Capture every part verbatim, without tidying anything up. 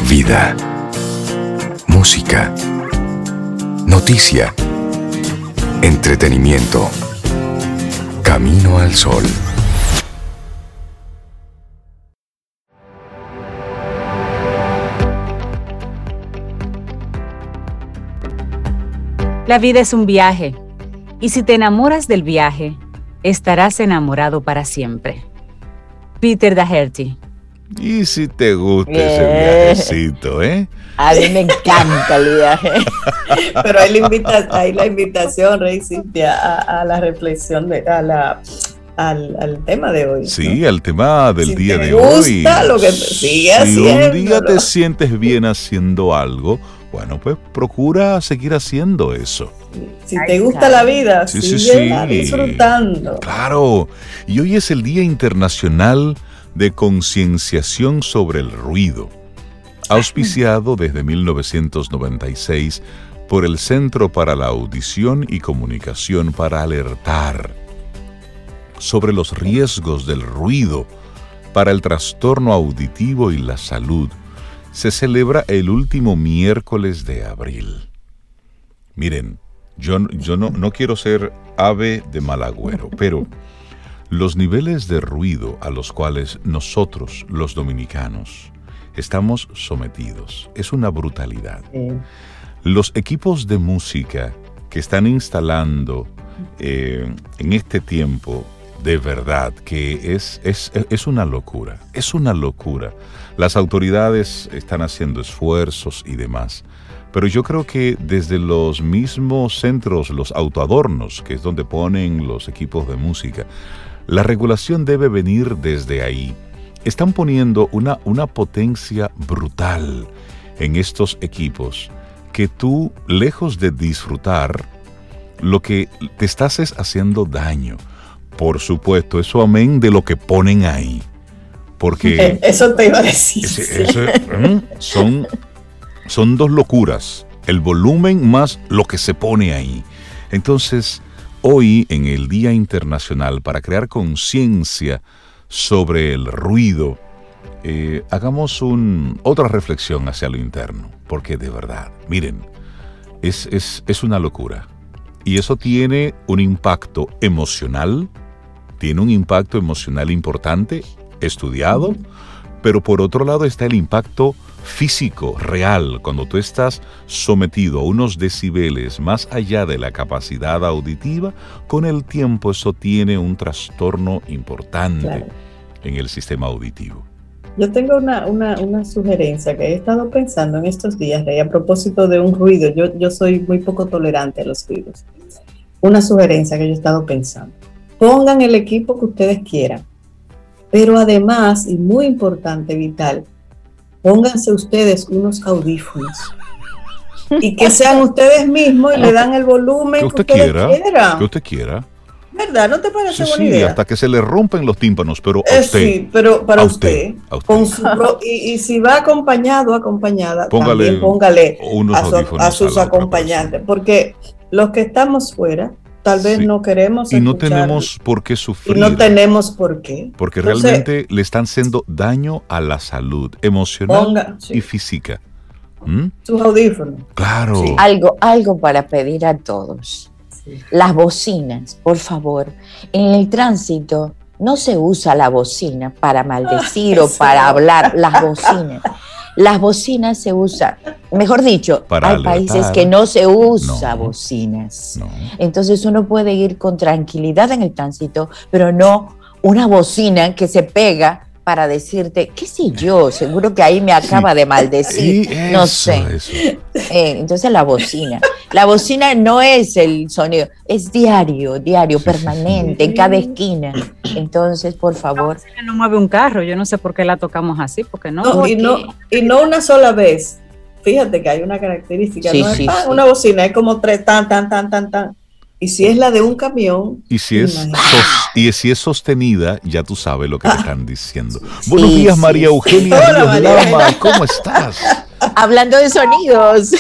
Vida, música, noticia, entretenimiento. Camino al Sol. La vida es un viaje, y si te enamoras del viaje, estarás enamorado para siempre. Peter Doherty. Y si te gusta yeah. ese viajecito, ¿eh? A mí me encanta el viaje. Pero hay la, invita- hay la invitación, Rey Cintia, a, a la reflexión, de, a la, al, al tema de hoy. Sí, ¿no? al tema del si día te de gusta hoy. Lo que sigue si haciendo, un día ¿no? te sientes bien haciendo algo, bueno, pues procura seguir haciendo eso. Si te gusta la vida, sí, sigue sí, sí. disfrutando. Claro, y hoy es el Día Internacional de Concienciación sobre el Ruido, auspiciado desde mil novecientos noventa y seis por el Centro para la Audición y Comunicación para alertar sobre los riesgos del ruido para el trastorno auditivo y la salud. Se celebra el último miércoles de abril. Miren, yo, yo no, no quiero ser ave de mal agüero, pero los niveles de ruido a los cuales nosotros, los dominicanos, estamos sometidos es una brutalidad. Sí. Los equipos de música que están instalando eh, en este tiempo, de verdad que es, es, es una locura, es una locura. Las autoridades están haciendo esfuerzos y demás, pero yo creo que desde los mismos centros, los autoadornos, que es donde ponen los equipos de música, la regulación debe venir desde ahí. Están poniendo una, una potencia brutal en estos equipos que tú, lejos de disfrutar, lo que te estás es haciendo daño. Por supuesto, eso amén de lo que ponen ahí. Porque eso te iba a decir. Ese, ese, ¿eh? son, son dos locuras. El volumen más lo que se pone ahí. Entonces, hoy, en el Día Internacional para crear conciencia sobre el ruido, eh, hagamos un, otra reflexión hacia lo interno, porque de verdad, miren, es, es, es una locura. Y eso tiene un impacto emocional, tiene un impacto emocional importante, estudiado, pero por otro lado está el impacto físico, real, cuando tú estás sometido a unos decibeles más allá de la capacidad auditiva, con el tiempo eso tiene un trastorno importante claro. en el sistema auditivo. Yo tengo una, una, una sugerencia que he estado pensando en estos días, Rey, a propósito de un ruido. Yo, yo soy muy poco tolerante a los ruidos. Una sugerencia que yo he estado pensando. Pongan el equipo que ustedes quieran, pero además, y muy importante, vital, pónganse ustedes unos audífonos y que sean ustedes mismos y le dan el volumen que, usted que ustedes quiera, quieran. Que usted quiera. ¿Verdad? ¿No te parece sí, buena sí, idea? Hasta que se le rompen los tímpanos, pero a eh, usted. Sí, pero para usted. usted, a usted. Con su pro, y, y si va acompañado o acompañada, póngale también póngale unos a, su, a sus a acompañantes. Porque los que estamos fuera, tal vez sí. no queremos y no tenemos por qué sufrir. Y no tenemos por qué. Porque Entonces, realmente le están haciendo daño a la salud emocional ponga, sí. y física. ¿Mm? Sus audífonos. Claro. Sí. Algo, algo para pedir a todos. Sí. Las bocinas, por favor. En el tránsito no se usa la bocina para maldecir ah, o para hablar. Las bocinas. Las bocinas se usan, mejor dicho, para hay alertar. países que no se usa no, bocinas. No. Entonces uno puede ir con tranquilidad en el tránsito, pero no una bocina que se pega para decirte, qué sé yo, seguro que ahí me acaba sí. de maldecir, sí, eso, no sé. Eh, entonces la bocina. La bocina no es el sonido, es diario, diario, sí, permanente, sí. en cada esquina. Entonces, por favor. La bocina no mueve un carro, yo no sé por qué la tocamos así, porque no. no, y, no y no una sola vez. Fíjate que hay una característica, sí, no es sí, pan, sí. una bocina, es como tres, tan, tan, tan, tan, tan. Y si es la de un camión. Y si es, sos, y si es sostenida, ya tú sabes lo que ah, te están diciendo. Sí, Buenos días, sí, María sí. Eugenia. Hola, María Lama, ¿cómo estás? Hablando de sonidos.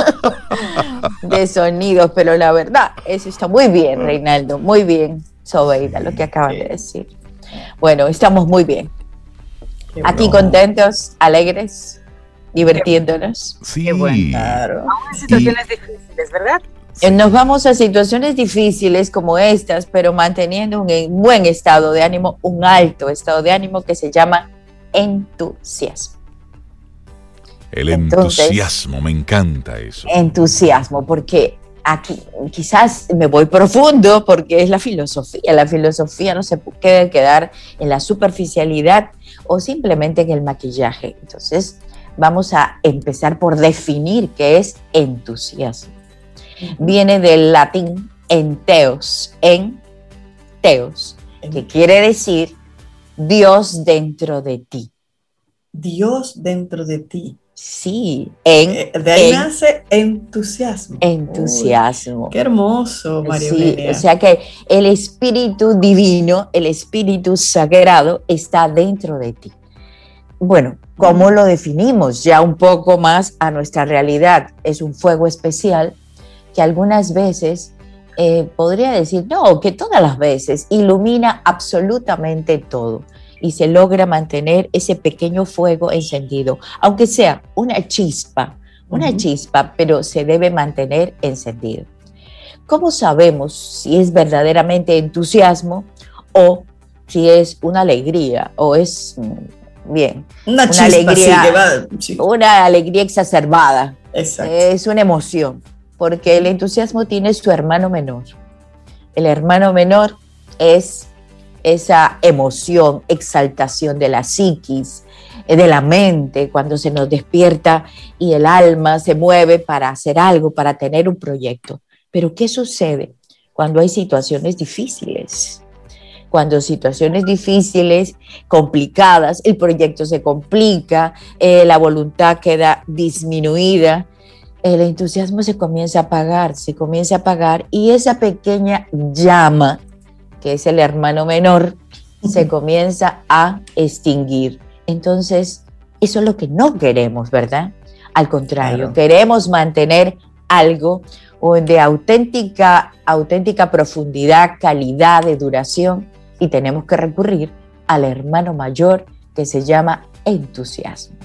De sonidos, pero la verdad, eso está muy bien, Reinaldo. Muy bien, Sobeida, lo que acabas de decir. Bueno, estamos muy bien. Aquí contentos, alegres. divirtiéndonos. Sí, Qué bueno. Claro. Aún en situaciones difíciles, ¿verdad? Eh, Nos vamos a situaciones difíciles como estas, pero manteniendo un en- buen estado de ánimo, un alto estado de ánimo que se llama entusiasmo. el Entonces- entusiasmo, me encanta eso. Entusiasmo, porque aquí quizás me voy profundo porque es la filosofía. La filosofía no se puede quedar en la superficialidad o simplemente en el maquillaje. Entonces, vamos a empezar por definir qué es entusiasmo. Viene del latín enteos, en teos, que quiere decir Dios dentro de ti. Dios dentro de ti. Sí, en, Eh, de ahí en nace entusiasmo. entusiasmo. Uy, qué hermoso, María Sí, Eugenia. o sea que el espíritu divino, el espíritu sagrado está dentro de ti. Bueno, ¿cómo lo definimos? Ya un poco más a nuestra realidad. Es un fuego especial que algunas veces, eh, podría decir, no, que todas las veces ilumina absolutamente todo y se logra mantener ese pequeño fuego encendido, aunque sea una chispa, una Ujú. chispa, pero se debe mantener encendido. ¿Cómo sabemos si es verdaderamente entusiasmo o si es una alegría o es, mm, bien, Una una chispa, alegría. sí, que va. Sí, una alegría exacerbada? exacto. Es una emoción, porque el entusiasmo tiene su hermano menor. El hermano menor es esa emoción, exaltación de la psiquis, eh, de la mente, cuando se nos despierta y el alma se mueve para hacer algo, para tener un proyecto. Pero ¿qué sucede cuando hay situaciones difíciles? Cuando situaciones difíciles, complicadas, el proyecto se complica, eh, la voluntad queda disminuida, el entusiasmo se comienza a apagar, se comienza a apagar y esa pequeña llama, que es el hermano menor, se comienza a extinguir. Entonces, eso es lo que no queremos, ¿verdad? Al contrario, Claro. queremos mantener algo de auténtica, auténtica profundidad, calidad de duración y tenemos que recurrir al hermano mayor que se llama entusiasmo.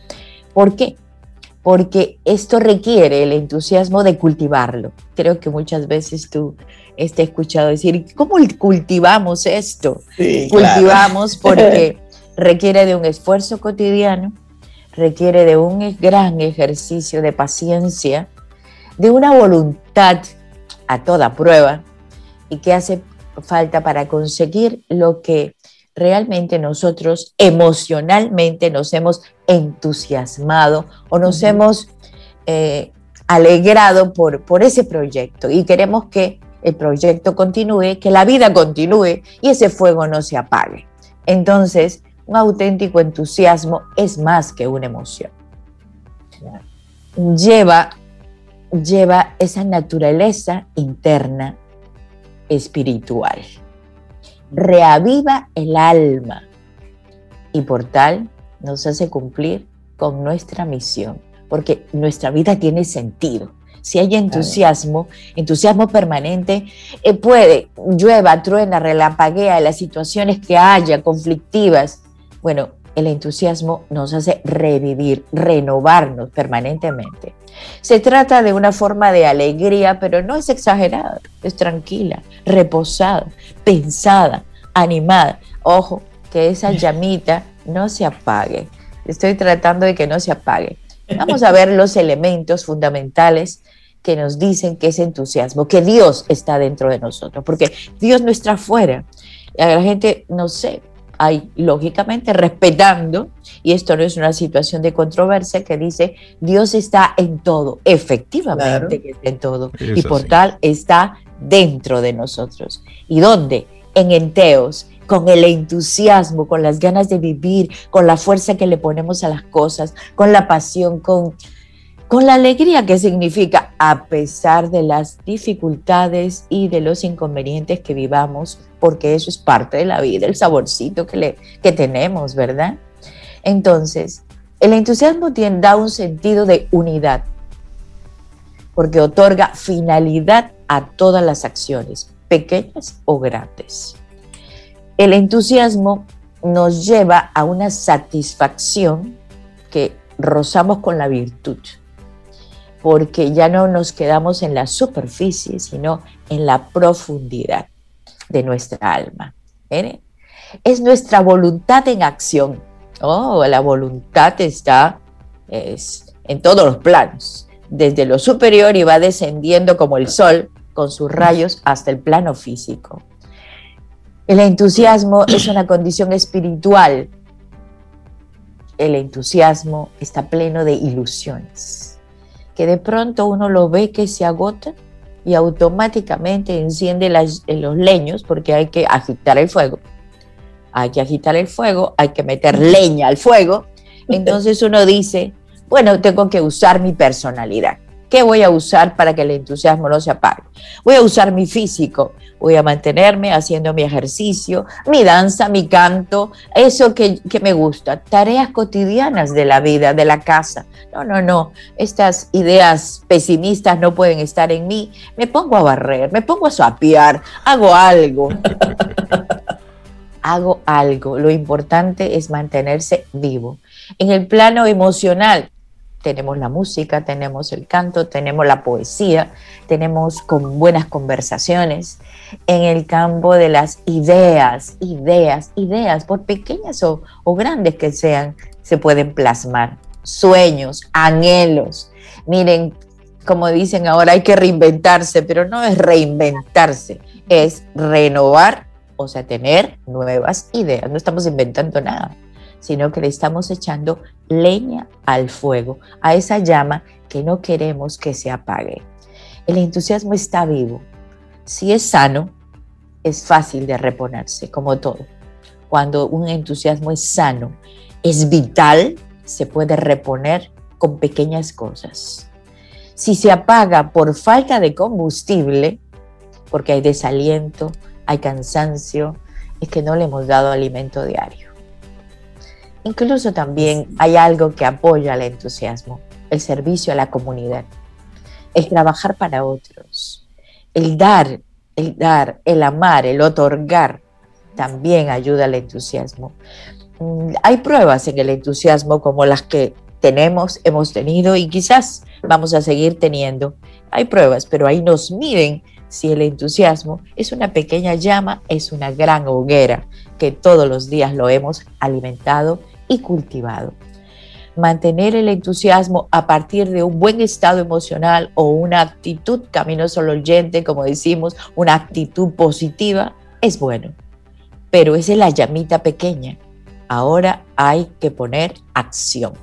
¿Por qué? Porque esto requiere el entusiasmo de cultivarlo. Creo que muchas veces tú te has escuchado decir, ¿cómo cultivamos esto? Sí, Cultivamos porque requiere de un esfuerzo cotidiano, requiere de un gran ejercicio de paciencia, de una voluntad a toda prueba y que hace falta para conseguir lo que realmente nosotros emocionalmente nos hemos entusiasmado o nos uh-huh. hemos eh, alegrado por, por ese proyecto y queremos que el proyecto continúe, que la vida continúe y ese fuego no se apague. Entonces, un auténtico entusiasmo es más que una emoción. Lleva, lleva esa naturaleza interna espiritual. Reaviva el alma y por tal nos hace cumplir con nuestra misión, porque nuestra vida tiene sentido. Si hay entusiasmo, claro. entusiasmo permanente, eh, puede, llueva, truena, relampaguea, las situaciones que haya, conflictivas. Bueno, el entusiasmo nos hace revivir, renovarnos permanentemente. Se trata de una forma de alegría, pero no es exagerada, es tranquila, reposada, pensada, animada. Ojo, que esa llamita no se apague. Estoy tratando de que no se apague. Vamos a ver los elementos fundamentales que nos dicen que es entusiasmo, que Dios está dentro de nosotros, porque Dios no está afuera. La gente, no sé, hay lógicamente respetando, y esto no es una situación de controversia, que dice Dios está en todo, efectivamente claro. que está en todo, es y por así. Tal está dentro de nosotros. ¿Y dónde? En enteos, con el entusiasmo, con las ganas de vivir, con la fuerza que le ponemos a las cosas, con la pasión, con, con la alegría que significa, a pesar de las dificultades y de los inconvenientes que vivamos, porque eso es parte de la vida, el saborcito que, le, que tenemos, ¿verdad? Entonces, el entusiasmo tiene, da un sentido de unidad, porque otorga finalidad a todas las acciones, pequeñas o grandes. El entusiasmo nos lleva a una satisfacción que rozamos con la virtud, porque ya no nos quedamos en la superficie, sino en la profundidad de nuestra alma. ¿Eh? Es nuestra voluntad en acción. Oh, la voluntad está es, en todos los planos, desde lo superior y va descendiendo como el sol con sus rayos hasta el plano físico. El entusiasmo es una condición espiritual. El entusiasmo está pleno de ilusiones, que de pronto uno lo ve que se agota y automáticamente enciende las, los leños, porque hay que agitar el fuego. Hay que agitar el fuego, hay que meter leña al fuego. Entonces uno dice, bueno, tengo que usar mi personalidad. ¿Qué voy a usar para que el entusiasmo no se apague? Voy a usar mi físico, voy a mantenerme haciendo mi ejercicio, mi danza, mi canto, eso que, que me gusta, tareas cotidianas de la vida, de la casa. No, no, no, estas ideas pesimistas no pueden estar en mí. Me pongo a barrer, me pongo a sapear, hago algo. Hago algo. Lo importante es mantenerse vivo. En el plano emocional, tenemos la música, tenemos el canto, tenemos la poesía, tenemos con buenas conversaciones. En el campo de las ideas, ideas, ideas, por pequeñas o, o grandes que sean, se pueden plasmar. Sueños, anhelos. Miren, como dicen ahora, hay que reinventarse, pero no es reinventarse, es renovar, o sea, tener nuevas ideas. No estamos inventando nada, sino que le estamos echando leña al fuego, a esa llama que no queremos que se apague. El entusiasmo está vivo. Si es sano, es fácil de reponerse, como todo. Cuando un entusiasmo es sano, es vital, se puede reponer con pequeñas cosas. Si se apaga por falta de combustible, porque hay desaliento, hay cansancio, es que no le hemos dado alimento diario. Incluso también hay algo que apoya el entusiasmo, el servicio a la comunidad, el trabajar para otros, el dar, el dar, el amar, el otorgar, también ayuda al entusiasmo. Hay pruebas en el entusiasmo como las que tenemos, hemos tenido y quizás vamos a seguir teniendo. Hay pruebas, pero ahí nos miden si el entusiasmo es una pequeña llama, es una gran hoguera que todos los días lo hemos alimentado y cultivado. Mantener el entusiasmo a partir de un buen estado emocional o una actitud caminoso al oyente, como decimos, una actitud positiva, es bueno. Pero esa es la llamita pequeña. Ahora hay que poner acción.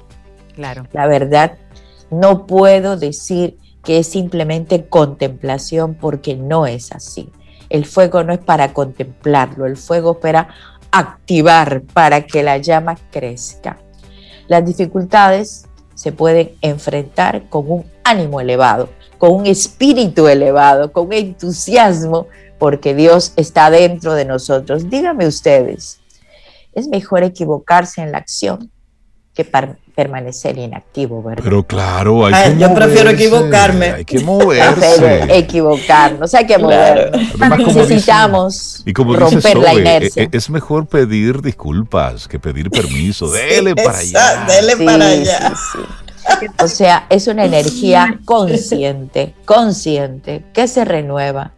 Claro. La verdad, no puedo decir que es simplemente contemplación, porque no es así. El fuego no es para contemplarlo, el fuego es para activar, para que la llama crezca. Las dificultades se pueden enfrentar con un ánimo elevado, con un espíritu elevado, con un entusiasmo, porque Dios está dentro de nosotros. Díganme ustedes, ¿es mejor equivocarse en la acción que par- permanecer inactivo, verdad? Pero claro, hay Ay, que yo moverse, prefiero equivocarme. Hay que moverse. Pero equivocarnos, hay que movernos. Además, como Necesitamos Y como dice romper la Zoe, inercia. e- es mejor pedir disculpas que pedir permiso. Dele Sí, para esa- allá. Dele Sí, para sí, allá. sí. O sea, es una energía consciente, consciente, que se renueva.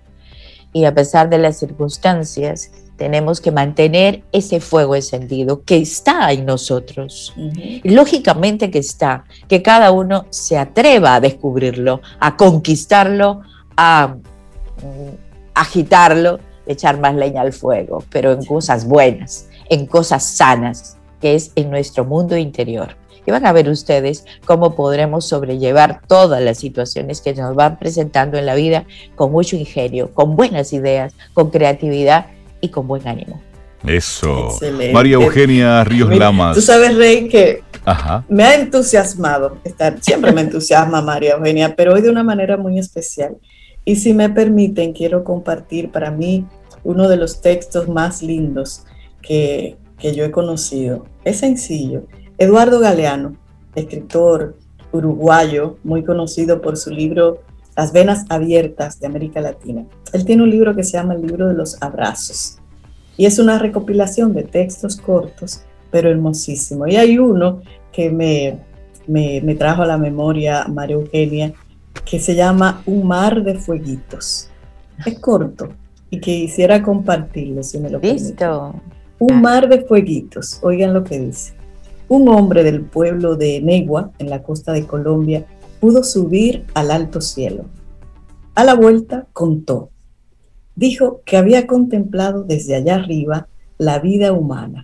Y a pesar de las circunstancias, tenemos que mantener ese fuego encendido que está en nosotros. Ujú. Lógicamente que está, que cada uno se atreva a descubrirlo, a conquistarlo, a mm, agitarlo, echar más leña al fuego, pero en cosas buenas, en cosas sanas, que es en nuestro mundo interior. Y van a ver ustedes cómo podremos sobrellevar todas las situaciones que nos van presentando en la vida con mucho ingenio, con buenas ideas, con creatividad y con buen ánimo. Eso. Excelente. María Eugenia Ríos Mira, Lamas. Tú sabes, Rey, que Ajá. me ha entusiasmado estar, siempre me entusiasma María Eugenia, pero hoy de una manera muy especial. Y si me permiten, quiero compartir para mí uno de los textos más lindos que, que yo he conocido. Es sencillo. Eduardo Galeano, escritor uruguayo, muy conocido por su libro Las venas abiertas de América Latina. Él tiene un libro que se llama El libro de los abrazos. Y es una recopilación de textos cortos, pero hermosísimo. Y hay uno que me, me, me trajo a la memoria María Eugenia, que se llama Un mar de fueguitos. Es corto y que quisiera compartirlo, si me lo permiten. Listo. Un mar de fueguitos, oigan lo que dice. Un hombre del pueblo de Negua, en la costa de Colombia, pudo subir al alto cielo. A la vuelta contó. Dijo que había contemplado desde allá arriba la vida humana.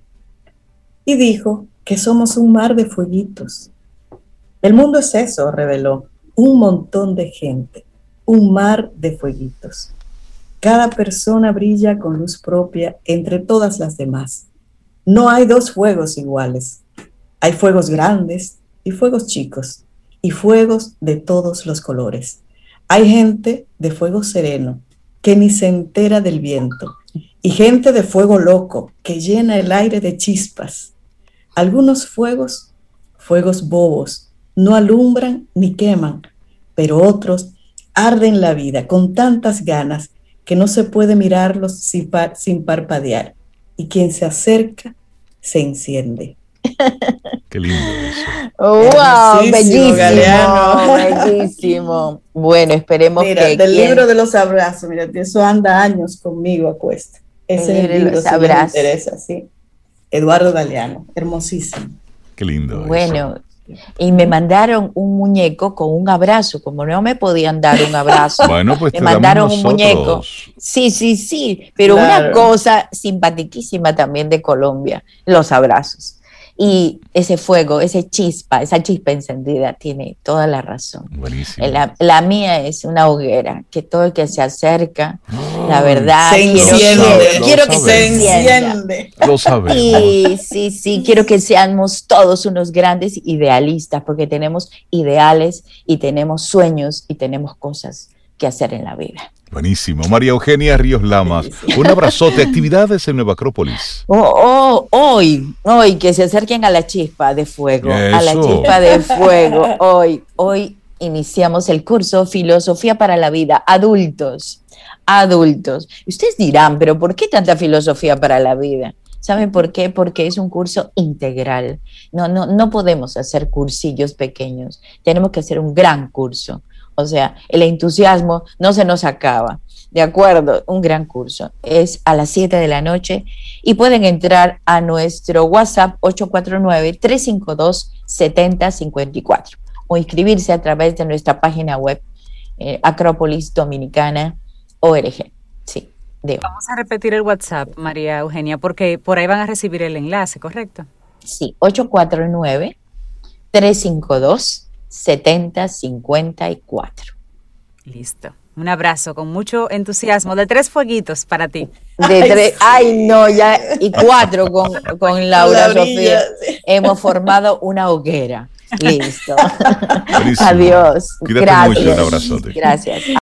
Y dijo que somos un mar de fueguitos. El mundo es eso, reveló, un montón de gente, un mar de fueguitos. Cada persona brilla con luz propia entre todas las demás. No hay dos fuegos iguales. Hay fuegos grandes y fuegos chicos, y fuegos de todos los colores. Hay gente de fuego sereno que ni se entera del viento, y gente de fuego loco que llena el aire de chispas. Algunos fuegos, fuegos bobos, no alumbran ni queman, pero otros arden la vida con tantas ganas que no se puede mirarlos sin, par- sin parpadear, y quien se acerca se enciende. Qué lindo eso. ¡Wow! Bellísimo, Galeano. bellísimo. Bueno, esperemos Mira, que... del quien- libro de los abrazos, mira, eso anda años conmigo a cuesta. Ese El es libro de el libro, los si les abrazos. interesa, sí. Eduardo Galeano, hermosísimo. Qué lindo Bueno, eso. y me mandaron un muñeco con un abrazo, como no me podían dar un abrazo. Bueno, pues me te damos mandaron un muñeco. nosotros. Sí, sí, sí, pero Claro. una cosa simpaticísima también de Colombia, los abrazos. Y ese fuego, ese chispa, esa chispa encendida tiene toda la razón. Buenísimo. La, la mía es una hoguera, que todo el que se acerca, la Ay, verdad, Se quiero, enciende, que, lo quiero que se sabemos. encienda. enciende. Lo sabemos. Sí, sí, sí, quiero que seamos todos unos grandes idealistas, porque tenemos ideales y tenemos sueños y tenemos cosas que hacer en la vida. Buenísimo. María Eugenia Ríos Lamas, un abrazote. Actividades en Nueva Acrópolis. Oh, oh, hoy, hoy, que se acerquen a la chispa de fuego, a la Eso. chispa de fuego. Hoy, hoy iniciamos el curso Filosofía para la Vida, adultos, adultos. Ustedes dirán, pero ¿por qué tanta filosofía para la vida? ¿Saben por qué? Porque es un curso integral. No, no, no podemos hacer cursillos pequeños, tenemos que hacer un gran curso. O sea, el entusiasmo no se nos acaba. De acuerdo, un gran curso. Es a las siete de la noche y pueden entrar a nuestro WhatsApp ocho cuatro nueve, tres cinco dos, siete cero cinco cuatro o inscribirse a través de nuestra página web eh, acrópolis dominicana punto org. Sí, de Vamos a repetir el WhatsApp, María Eugenia, porque por ahí van a recibir el enlace, ¿correcto? Sí, ocho cuatro nueve, tres cinco dos, siete cero cinco cuatro. Listo. Un abrazo con mucho entusiasmo de tres fueguitos para ti. De Ay, tres, sí. ay no, ya, y cuatro con, con Laura La Sofía. orilla, sí. Hemos formado una hoguera. Listo. Buenísimo. Adiós. Cuídate Gracias. mucho, un abrazote. Gracias.